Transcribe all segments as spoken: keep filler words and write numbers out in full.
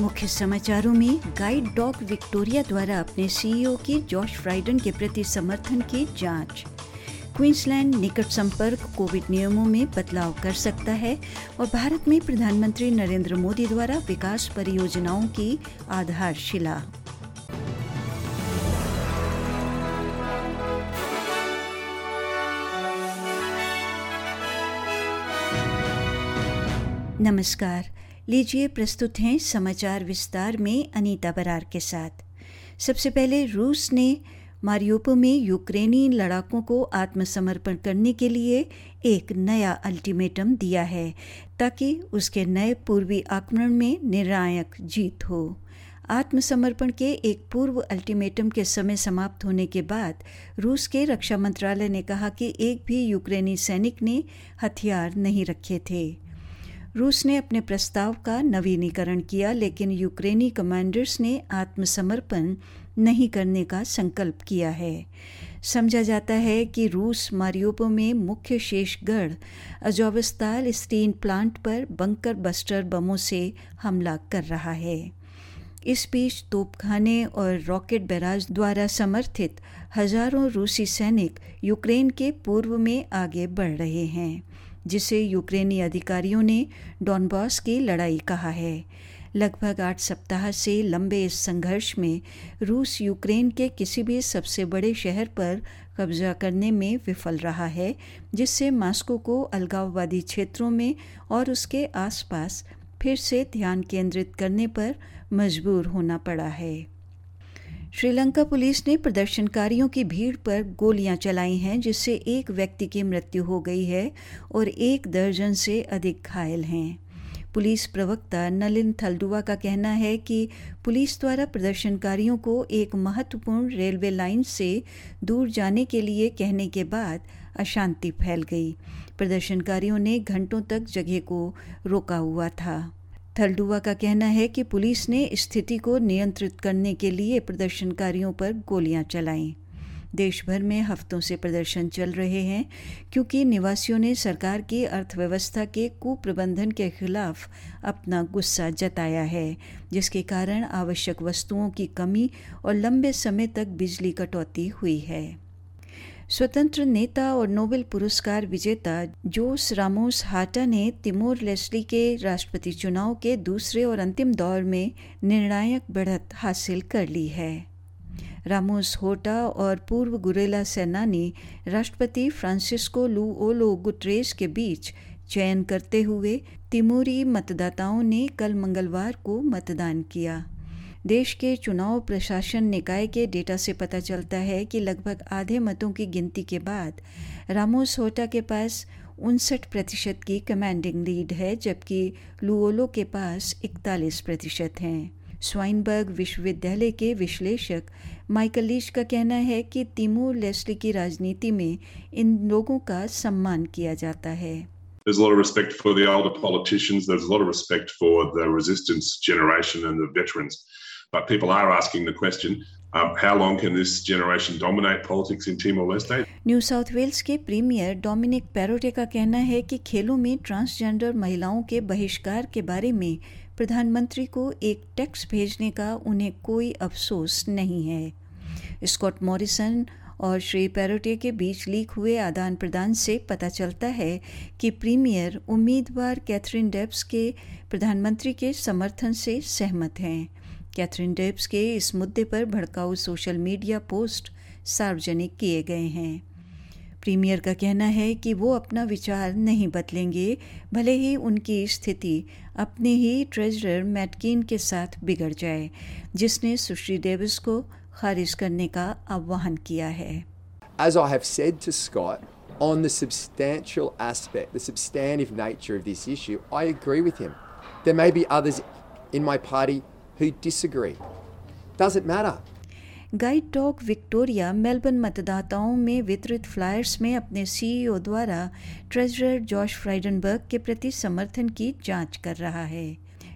मुख्य समाचारों में गाइड डॉग विक्टोरिया द्वारा अपने सीईओ की जॉश फ्राइडन के प्रति समर्थन की जांच। क्वींसलैंड निकट संपर्क कोविड नियमों में बदलाव कर सकता है और भारत में प्रधानमंत्री नरेंद्र मोदी द्वारा विकास परियोजनाओं की आधारशिला। नमस्कार, लीजिए प्रस्तुत हैं समाचार विस्तार में अनीता बरार के साथ। सबसे पहले रूस ने मारियोपोल में यूक्रेनी लड़ाकों को आत्मसमर्पण करने के लिए एक नया अल्टीमेटम दिया है ताकि उसके नए पूर्वी आक्रमण में निर्णायक जीत हो। आत्मसमर्पण के एक पूर्व अल्टीमेटम के समय समाप्त होने के बाद रूस के रक्षा मंत्रालय ने कहा कि एक भी यूक्रेनी सैनिक ने हथियार नहीं रखे थे। रूस ने अपने प्रस्ताव का नवीनीकरण किया, लेकिन यूक्रेनी कमांडर्स ने आत्मसमर्पण नहीं करने का संकल्प किया है। समझा जाता है कि रूस मारियोपोल में मुख्य शेषगढ़ अज़ोवस्ताल स्टील प्लांट पर बंकर बस्टर बमों से हमला कर रहा है। इस बीच तोपखाने और रॉकेट बैराज द्वारा समर्थित हजारों रूसी सैनिक यूक्रेन के पूर्व में आगे बढ़ रहे हैं, जिसे यूक्रेनी अधिकारियों ने डॉनबास की लड़ाई कहा है। लगभग आठ सप्ताह से लंबे इस संघर्ष में रूस यूक्रेन के किसी भी सबसे बड़े शहर पर कब्जा करने में विफल रहा है, जिससे मॉस्को को अलगाववादी क्षेत्रों में और उसके आसपास फिर से ध्यान केंद्रित करने पर मजबूर होना पड़ा है। श्रीलंका पुलिस ने प्रदर्शनकारियों की भीड़ पर गोलियां चलाई हैं, जिससे एक व्यक्ति की मृत्यु हो गई है और एक दर्जन से अधिक घायल हैं। पुलिस प्रवक्ता नलिन थलडुवा का कहना है कि पुलिस द्वारा प्रदर्शनकारियों को एक महत्वपूर्ण रेलवे लाइन से दूर जाने के लिए कहने के बाद अशांति फैल गई। प्रदर्शनकारियों ने घंटों तक जगह को रोका हुआ था। थलडुवा का कहना है कि पुलिस ने स्थिति को नियंत्रित करने के लिए प्रदर्शनकारियों पर गोलियां चलाईं। देश भर में हफ्तों से प्रदर्शन चल रहे हैं क्योंकि निवासियों ने सरकार की अर्थव्यवस्था के कुप्रबंधन के खिलाफ अपना गुस्सा जताया है, जिसके कारण आवश्यक वस्तुओं की कमी और लंबे समय तक बिजली कटौती हुई है। स्वतंत्र नेता और नोबेल पुरस्कार विजेता जोस रामोस हाटा ने तिमोर लेस्टे के राष्ट्रपति चुनाव के दूसरे और अंतिम दौर में निर्णायक बढ़त हासिल कर ली है। रामोस होटा और पूर्व गुरेला सेनानी राष्ट्रपति फ्रांसिस्को लुओलो गुटरेस के बीच चयन करते हुए तिमोरी मतदाताओं ने कल मंगलवार को मतदान किया। देश के चुनाव प्रशासन निकाय के डेटा से पता चलता है कि लगभग आधे मतों की गिनती के बाद रामोस होटा के पास उनसठ प्रतिशत की कमांडिंग लीड है, जबकि लुओलो के पास इकतालीस प्रतिशत हैं। स्वाइनबर्ग विश्वविद्यालय के विश्लेषक माइकल लीच का कहना है कि तिमोर लेस्टे की राजनीति में इन लोगों का सम्मान किया जाता है। There's a lot of respect for the older politicians. There's a lot of respect for the resistance generation and the veterans. But people are asking the question, um, how long can this generation dominate politics in Timor-Leste? New South Wales के premier Dominic Perrottet का कहना है कि खेलों में transgender महिलाओं के बहिष्कार के बारे में प्रधानमंत्री को एक टेक्स्ट भेजने का उन्हें कोई अफसोस नहीं है। स्कॉट मॉरिसन और श्री पैरोटे के बीच लीक हुए आदान प्रदान से पता चलता है कि प्रीमियर उम्मीदवार कैथरीन डेब्स के प्रधानमंत्री के समर्थन से सहमत हैं। कैथरीन डेब्स के इस मुद्दे पर भड़काऊ सोशल मीडिया पोस्ट सार्वजनिक किए गए हैं। प्रीमियर का कहना है कि वो अपना विचार नहीं बदलेंगे, भले ही उनकी स्थिति अपने ही ट्रेजरर मैट कीन के साथ बिगड़ जाए, जिसने सुश्री डेविस को खारिज करने का आह्वान किया है। As I have said to Scott, on the substantial aspect, the substantive nature of this issue, I agree with him. There may be others in my party who disagree. Doesn't matter. Guide dog Victoria Melbourne मतदाताओं में वितरित flyers में अपने CEO द्वारा treasurer Josh फ्राइडनबर्ग के प्रति समर्थन की जांच कर रहा है।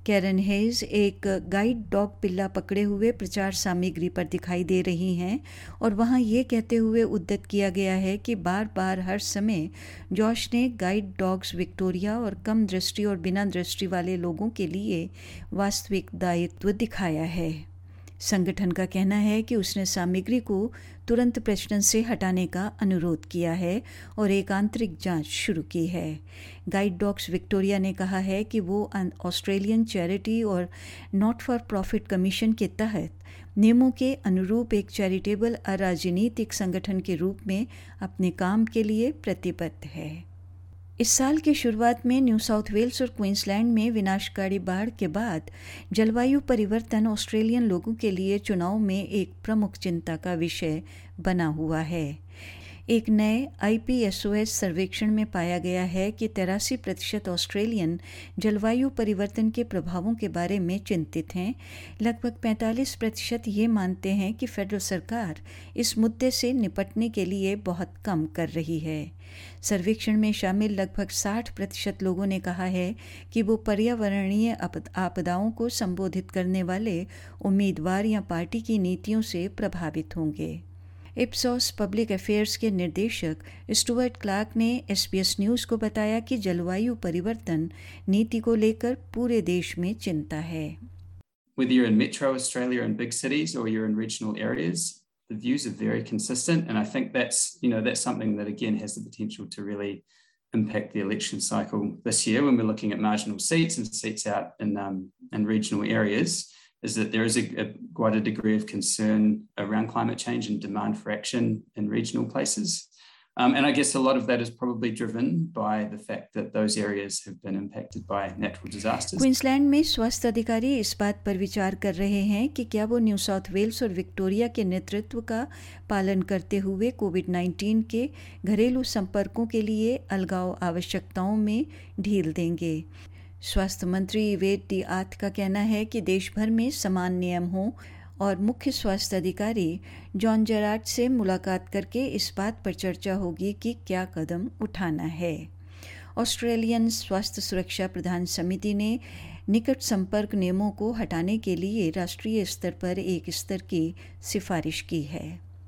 कैरन हेज एक गाइड डॉग पिल्ला पकड़े हुए प्रचार सामग्री पर दिखाई दे रही हैं और वहां ये कहते हुए उद्यत किया गया है कि बार बार हर समय जॉश ने गाइड डॉग्स विक्टोरिया और कम दृष्टि और बिना दृष्टि वाले लोगों के लिए वास्तविक दायित्व दिखाया है। संगठन का कहना है कि उसने सामग्री को तुरंत प्रचलन से हटाने का अनुरोध किया है और एक आंतरिक जांच शुरू की है। गाइड डॉग्स विक्टोरिया ने कहा है कि वो ऑस्ट्रेलियन चैरिटी और नॉट फॉर प्रॉफिट कमीशन के तहत नियमों के अनुरूप एक चैरिटेबल अराजनीतिक संगठन के रूप में अपने काम के लिए प्रतिबद्ध है। इस साल की शुरुआत में न्यू साउथ वेल्स और क्वींसलैंड में विनाशकारी बाढ़ के बाद जलवायु परिवर्तन ऑस्ट्रेलियन लोगों के लिए चुनाव में एक प्रमुख चिंता का विषय बना हुआ है। एक नए I P S O S सर्वेक्षण में पाया गया है कि तिरासी प्रतिशत ऑस्ट्रेलियन जलवायु परिवर्तन के प्रभावों के बारे में चिंतित हैं। लगभग पैंतालीस प्रतिशत ये मानते हैं कि फेडरल सरकार इस मुद्दे से निपटने के लिए बहुत कम कर रही है। सर्वेक्षण में शामिल लगभग साठ प्रतिशत लोगों ने कहा है कि वो पर्यावरणीय आपदाओं को संबोधित करने वाले उम्मीदवार या पार्टी की नीतियों से प्रभावित होंगे। इप्सॉस पब्लिक अफेयर्स के निर्देशक स्टुअर्ट क्लार्क ने एस बी एस न्यूज़ को बताया कि जलवायु परिवर्तन नीति को लेकर पूरे देश में चिंता है। Whether you're in metro Australia and big cities or you're in regional areas, the views are very consistent, and I think that's, you know, that's something that again has the potential to really impact the election cycle this year when we're looking at marginal seats and seats out in um, in regional areas. Is that there is a, a quite a degree of concern around climate change and demand for action in regional places. Um, and I guess a lot of that is probably driven by the fact that those areas have been impacted by natural disasters. Queensland में स्वास्थ्य अधिकारी इस बात पर विचार कर रहे हैं कि क्या वो न्यू साउथ वेल्स और विक्टोरिया के नेतृत्व का पालन करते हुए कोविड नाइन्टीन के घरेलू संपर्कों के लिए अलगाव आवश्यकताओं में ढील देंगे। स्वास्थ्य मंत्री वेद डी आथ का कहना है कि देश भर में समान नियम हों और मुख्य स्वास्थ्य अधिकारी जॉन जेरार्ड से मुलाकात करके इस बात पर चर्चा होगी कि क्या कदम उठाना है। ऑस्ट्रेलियन स्वास्थ्य सुरक्षा प्रधान समिति ने निकट संपर्क नियमों को हटाने के लिए राष्ट्रीय स्तर पर एक स्तर की सिफारिश की है।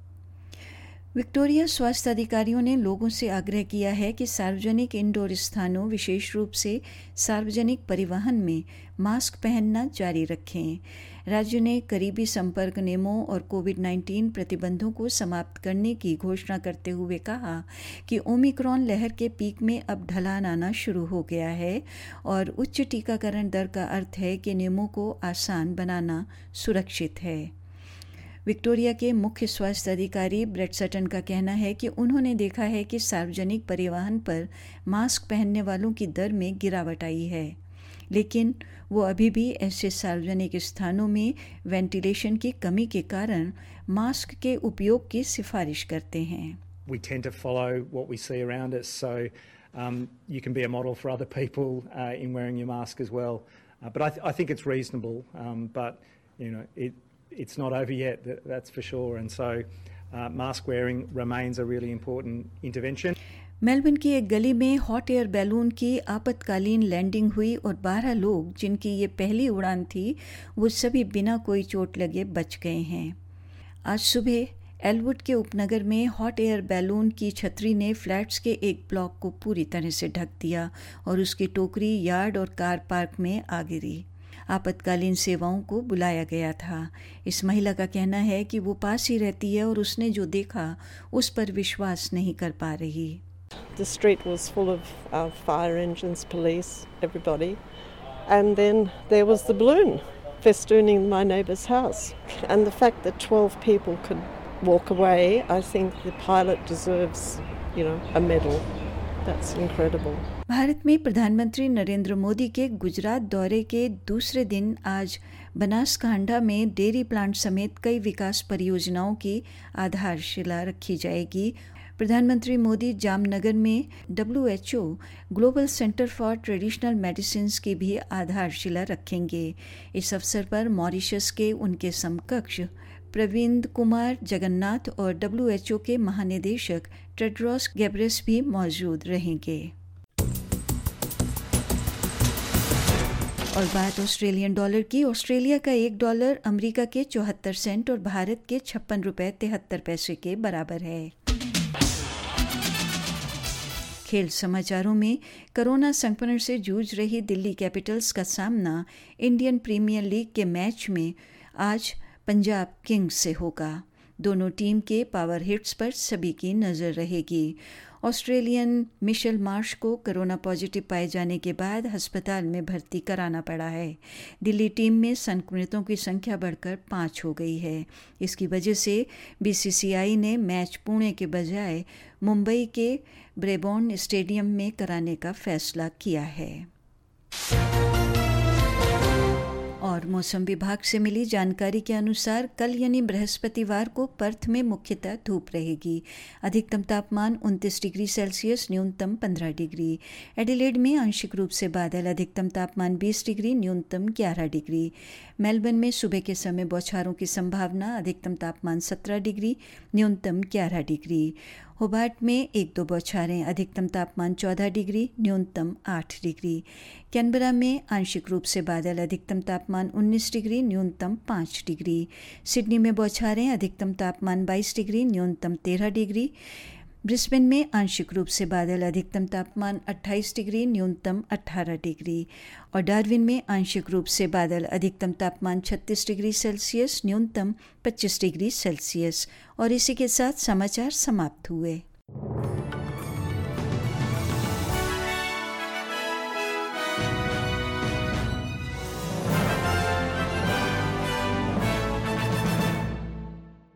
विक्टोरिया स्वास्थ्य अधिकारियों ने लोगों से आग्रह किया है कि सार्वजनिक इंडोर स्थानों, विशेष रूप से सार्वजनिक परिवहन में मास्क पहनना जारी रखें। राज्य ने करीबी संपर्क नियमों और कोविड नाइन्टीन प्रतिबंधों को समाप्त करने की घोषणा करते हुए कहा कि ओमिक्रॉन लहर के पीक में अब ढलान आना शुरू हो गया है और उच्च टीकाकरण दर का अर्थ है कि नियमों को आसान बनाना सुरक्षित है। विक्टोरिया के मुख्य स्वास्थ्य अधिकारी ब्रेट सटन का कहना है कि उन्होंने देखा है कि सार्वजनिक परिवहन पर मास्क पहनने वालों की दर में गिरावट आई है, लेकिन वो अभी भी ऐसे सार्वजनिक स्थानों में वेंटिलेशन की कमी के कारण मास्क के उपयोग की सिफारिश करते हैं। We tend to follow what we see around us, so um, you can be a model for other people uh, in wearing your mask as well. Uh, but I, th- I think it's reasonable, um, but you know it. It's not over yet, that's for sure, and so uh, mask wearing remains a really important intervention. Melbourne की एक गली में hot air balloon की आपातकालीन landing हुई और बारह लोग, जिनकी ये पहली उड़ान थी, वो सभी बिना कोई चोट लगे बच गए हैं। आज सुबह एलवुड के उपनगर में हॉट एयर बैलून की छतरी ने फ्लैट्स के एक ब्लॉक को पूरी तरह से ढक दिया और उसकी टोकरी यार्ड और कार पार्क में आ गिरी। आपातकालीन सेवाओं को बुलाया गया था। इस महिला का कहना है कि वो पास ही रहती है और उसने जो देखा उस पर विश्वास नहीं कर पा रही। The street was full of uh, fire engines, police, everybody. And then there was the balloon festooning my neighbour's house. And the fact that twelve people could walk away, I think the pilot deserves, you know, a medal. That's incredible. Bharat में प्रधानमंत्री नरेंद्र मोदी के गुजरात दौरे के दूसरे दिन आज बनासकांठा में dairy plant समेत कई विकास परियोजनाओं की आधारशिला रखी जाएगी। प्रधानमंत्री मोदी जामनगर में W H O global centre for traditional medicines की भी आधारशिला रखेंगे। इस अवसर पर मॉरिशस के उनके समकक्ष प्रवीण कुमार जगन्नाथ और डब्ल्यू एच ओ के महानिदेशक टेड्रोस गैब्रेस भी मौजूद रहेंगे। और बात ऑस्ट्रेलियन डॉलर की। ऑस्ट्रेलिया का एक डॉलर अमेरिका के चौहत्तर सेंट और भारत के छप्पन रुपये तिहत्तर पैसे के बराबर है। खेल समाचारों में कोरोना संक्रमण से जूझ रही दिल्ली कैपिटल्स का सामना इंडियन प्रीमियर लीग के मैच में आज पंजाब किंग्स से होगा। दोनों टीम के पावर हिट्स पर सभी की नज़र रहेगी। ऑस्ट्रेलियन मिशेल मार्श को कोरोना पॉजिटिव पाए जाने के बाद अस्पताल में भर्ती कराना पड़ा है। दिल्ली टीम में संक्रमितों की संख्या बढ़कर पाँच हो गई है। इसकी वजह से बीसीसीआई ने मैच पुणे के बजाय मुंबई के ब्रेबॉर्न स्टेडियम में कराने का फैसला किया है। और मौसम विभाग से मिली जानकारी के अनुसार कल यानी बृहस्पतिवार को पर्थ में मुख्यतः धूप रहेगी। अधिकतम तापमान उनतीस डिग्री सेल्सियस, न्यूनतम पंद्रह डिग्री। एडिलेड में आंशिक रूप से बादल, अधिकतम तापमान बीस डिग्री, न्यूनतम ग्यारह डिग्री। मेलबर्न में सुबह के समय बौछारों की संभावना, अधिकतम तापमान सत्रह डिग्री, न्यूनतम ग्यारह डिग्री। होबार्ट में एक दो बौछारें, अधिकतम तापमान चौदह डिग्री, न्यूनतम आठ डिग्री। कैनबरा में आंशिक रूप से बादल, अधिकतम तापमान उन्नीस डिग्री, न्यूनतम पाँच डिग्री। सिडनी में बौछारें, अधिकतम तापमान बाईस डिग्री, न्यूनतम तेरह डिग्री। ब्रिस्बेन में आंशिक रूप से बादल, अधिकतम तापमान अट्ठाईस डिग्री, न्यूनतम अठारह डिग्री। और डार्विन में आंशिक रूप से बादल, अधिकतम तापमान छत्तीस डिग्री सेल्सियस, न्यूनतम पच्चीस डिग्री सेल्सियस। और इसी के साथ समाचार समाप्त हुए।